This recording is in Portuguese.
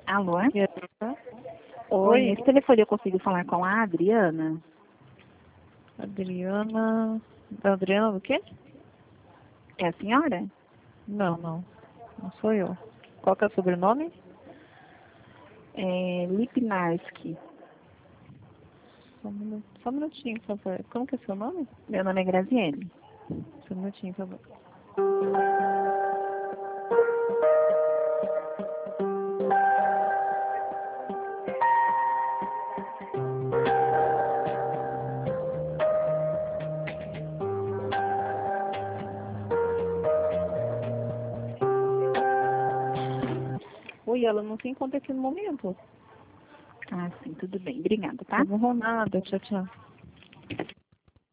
Alô? Oi, Oi, nesse telefone eu consigo falar com a Adriana? Adriana. Adriana do quê? É a senhora? Não, não sou eu. Qual que é o sobrenome? É Lipnarski. Só um minutinho, por favor. Como que é seu nome? Meu nome é Graziele. Só um minutinho, por favor. Oi, ela não se encontra aqui no momento. Ah, sim, tudo bem. Obrigada, tá? Não vou nada. Tchau, tchau.